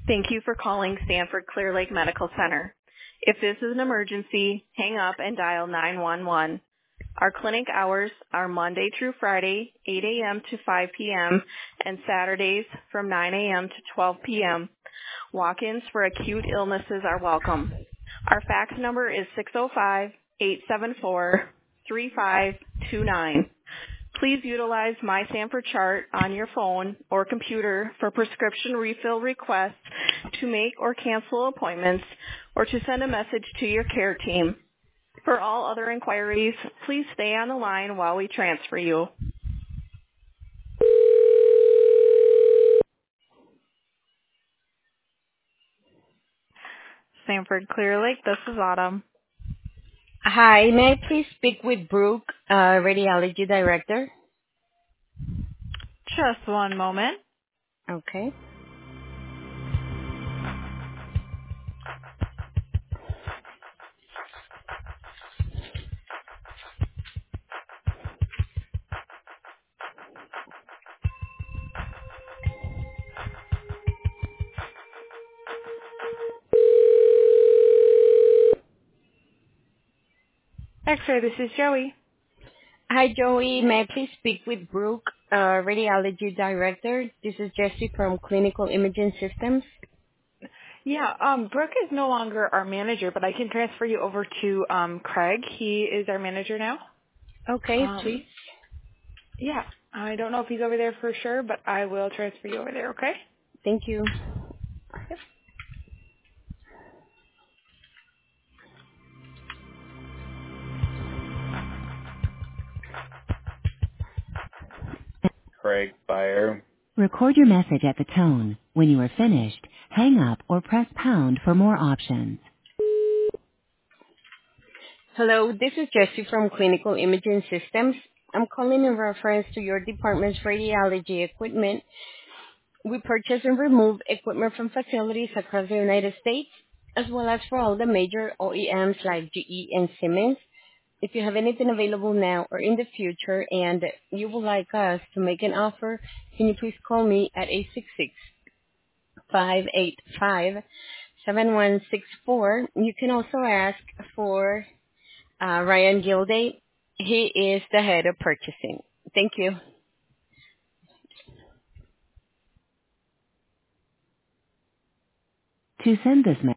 Thank you for calling Sanford Clear Lake Medical Center. If this is an emergency, hang up and dial 911. Our clinic hours are Monday through Friday, 8 a.m. to 5 p.m., and Saturdays from 9 a.m. to 12 p.m. Walk-ins for acute illnesses are welcome. Our fax number is 605-874-3529. Please utilize My Sanford Chart on your phone or computer for prescription refill requests, to make or cancel appointments, or to send a message to your care team. For all other inquiries, please stay on the line while we transfer you. Sanford Clear Lake, this is Autumn. Hi, may I please speak with Brooke, Radiology Director? Just one moment. Okay. X-ray, this is Joey. Hi, Joey. May I please speak with Brooke, Radiology Director? This is Jessie from Clinical Imaging Systems. Yeah, Brooke is no longer our manager, but I can transfer you over to Craig. He is our manager now. Okay, please. Yeah, I don't know if he's over there for sure, but I will transfer you over there, okay? Thank you. Craig Fire. Record your message at the tone. When you are finished, hang up or press pound for more options. Hello, this is Jessie from Clinical Imaging Systems. I'm calling in reference to your department's radiology equipment. We purchase and remove equipment from facilities across the United States, as well as for all the major OEMs like GE and Siemens. If you have anything available now or in the future and you would like us to make an offer, can you please call me at 866-585-7164. You can also ask for Ryan Gilday. He is the head of purchasing. Thank you. To send this message,